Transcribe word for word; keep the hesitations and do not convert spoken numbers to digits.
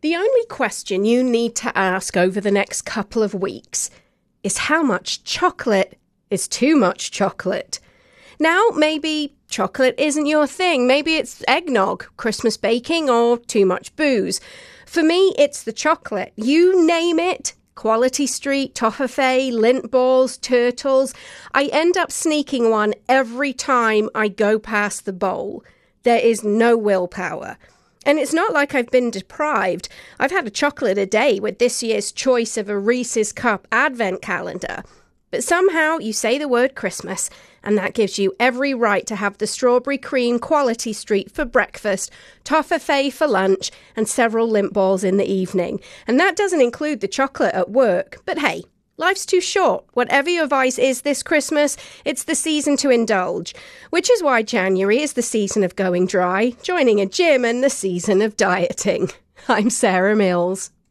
The only question you need to ask over the next couple of weeks is how much chocolate is too much chocolate. Now, maybe chocolate isn't your thing. Maybe it's eggnog, Christmas baking, or too much booze. For me, it's the chocolate. You name it. Quality Street, toffee, Lindt balls, turtles. I end up sneaking one every time I go past the bowl. There is no willpower. And it's not like I've been deprived. I've had a chocolate a day with this year's choice of a Reese's Cup advent calendar. But somehow you say the word Christmas, and that gives you every right to have the strawberry cream Quality Street for breakfast, toffee for lunch, and several Lindt balls in the evening. And that doesn't include the chocolate at work. But hey, life's too short. Whatever your vice is this Christmas, it's the season to indulge. Which is why January is the season of going dry, joining a gym, and the season of dieting. I'm Sarah Mills.